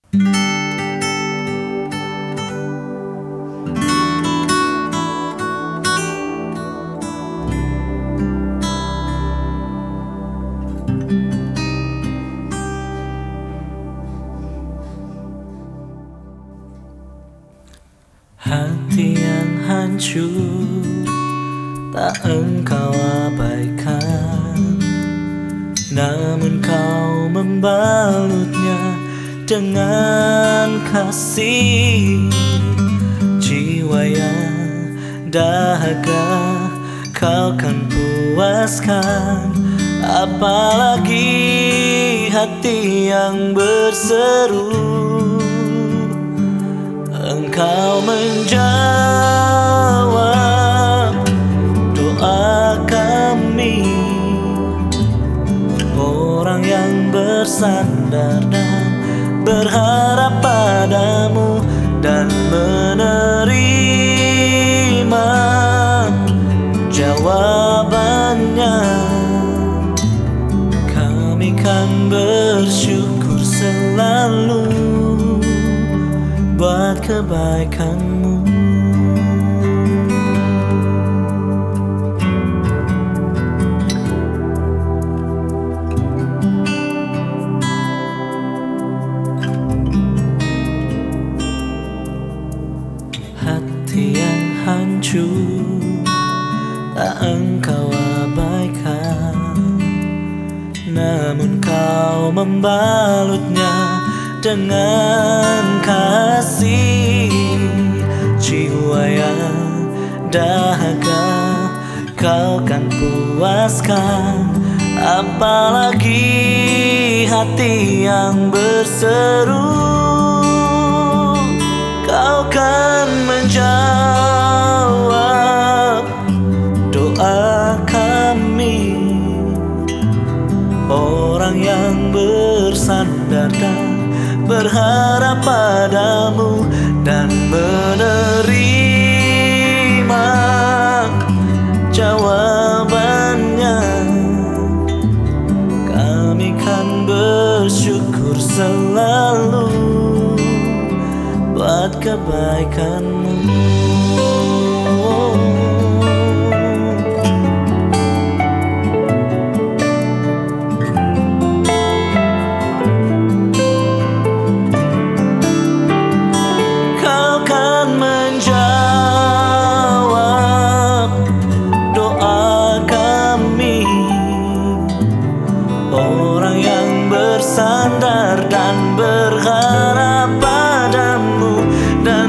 Hati yang hancur tak engkau abaikan, namun kau membalutnya dengan kasih. Jiwa yang dahaga kau kan puaskan, apalagi hati yang berseru. Engkau menjawab doa kami, orang yang bersandar dan berharap padamu dan menerima jawabannya. Kami kan bersyukur selalu buat kebaikanmu. Hati yang hancur tak engkau abaikan, namun kau membalutnya dengan kasih. Jiwa yang dahaga kau kan puaskan, apalagi hati yang berseru. Kau kan menjawab doa kami, orang yang bersandar dan berharap padamu dan menerima jawabannya. Kami kan bersyukur selalu buat kebaikanmu. Orang yang bersandar dan berharap padamu dan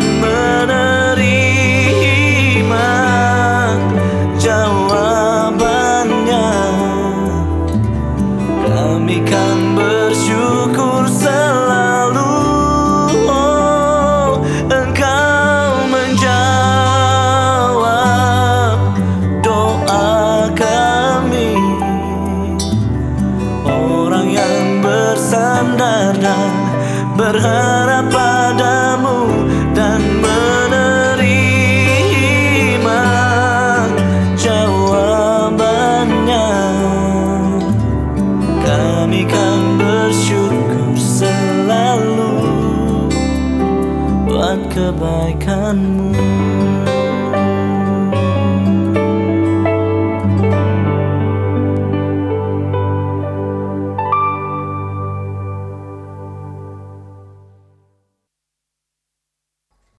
menerima jawabannya. Kami kan bersyukur selalu, engkau menjawab doa kami. Orang yang bersandar dan berharap padamu dan menerima jawabannya. Kami kan bersyukur selalu buat kebaikanmu.